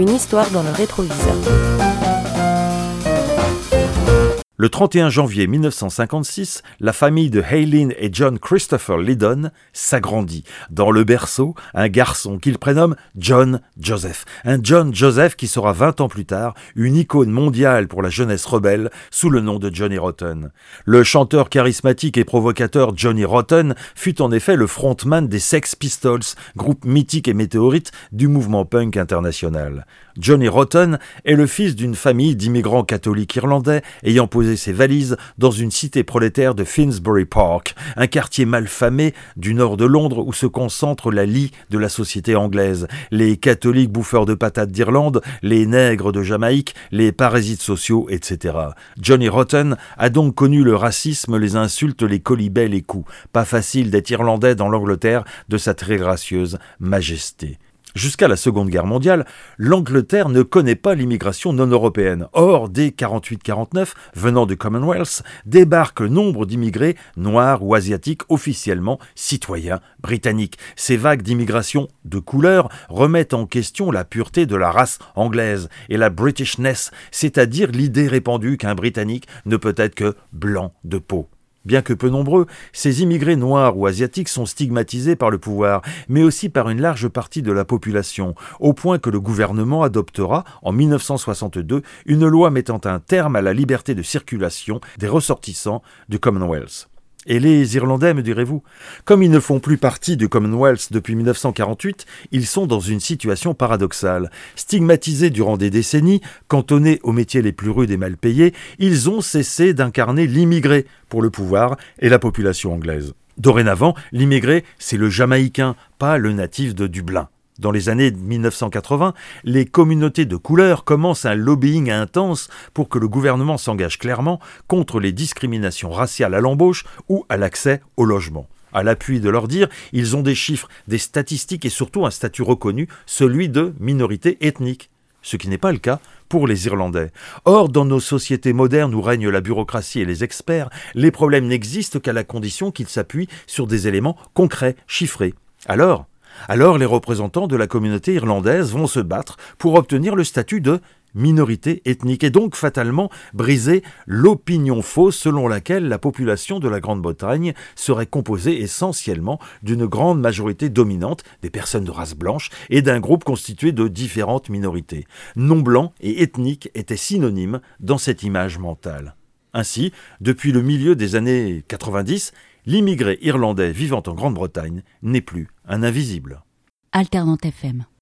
Une histoire dans le rétroviseur. Le 31 janvier 1956, la famille de Eileen et John Christopher Lydon s'agrandit. Dans le berceau, un garçon qu'ils prénomment John Joseph. Un John Joseph qui sera 20 ans plus tard une icône mondiale pour la jeunesse rebelle sous le nom de Johnny Rotten. Le chanteur charismatique et provocateur Johnny Rotten fut en effet le frontman des Sex Pistols, groupe mythique et météorite du mouvement punk international. Johnny Rotten est le fils d'une famille d'immigrants catholiques irlandais ayant posé ses valises dans une cité prolétaire de Finsbury Park, un quartier malfamé du nord de Londres où se concentre la lie de la société anglaise. Les catholiques bouffeurs de patates d'Irlande, les nègres de Jamaïque, les parasites sociaux, etc. Johnny Rotten a donc connu le racisme, les insultes, les colibets, les coups. Pas facile d'être irlandais dans l'Angleterre de sa très gracieuse majesté. Jusqu'à la Seconde Guerre mondiale, l'Angleterre ne connaît pas l'immigration non européenne. Or, dès 48-49, venant du Commonwealth, débarquent nombre d'immigrés noirs ou asiatiques officiellement citoyens britanniques. Ces vagues d'immigration de couleur remettent en question la pureté de la race anglaise et la Britishness, c'est-à-dire l'idée répandue qu'un Britannique ne peut être que blanc de peau. Bien que peu nombreux, ces immigrés noirs ou asiatiques sont stigmatisés par le pouvoir, mais aussi par une large partie de la population, au point que le gouvernement adoptera, en 1962, une loi mettant un terme à la liberté de circulation des ressortissants du Commonwealth. Et les Irlandais, me direz-vous? Comme ils ne font plus partie du Commonwealth depuis 1948, ils sont dans une situation paradoxale. Stigmatisés durant des décennies, cantonnés aux métiers les plus rudes et mal payés, ils ont cessé d'incarner l'immigré pour le pouvoir et la population anglaise. Dorénavant, l'immigré, c'est le Jamaïcain, pas le natif de Dublin. Dans les années 1980, les communautés de couleur commencent un lobbying intense pour que le gouvernement s'engage clairement contre les discriminations raciales à l'embauche ou à l'accès au logement. À l'appui de leur dire, ils ont des chiffres, des statistiques et surtout un statut reconnu, celui de minorité ethnique. Ce qui n'est pas le cas pour les Irlandais. Or, dans nos sociétés modernes où règne la bureaucratie et les experts, les problèmes n'existent qu'à la condition qu'ils s'appuient sur des éléments concrets, chiffrés. Alors, les représentants de la communauté irlandaise vont se battre pour obtenir le statut de minorité ethnique et donc fatalement briser l'opinion fausse selon laquelle la population de la Grande-Bretagne serait composée essentiellement d'une grande majorité dominante des personnes de race blanche et d'un groupe constitué de différentes minorités. Non-blanc et ethnique étaient synonymes dans cette image mentale. Ainsi, depuis le milieu des années 90, l'immigré irlandais vivant en Grande-Bretagne n'est plus un invisible. Alternante FM.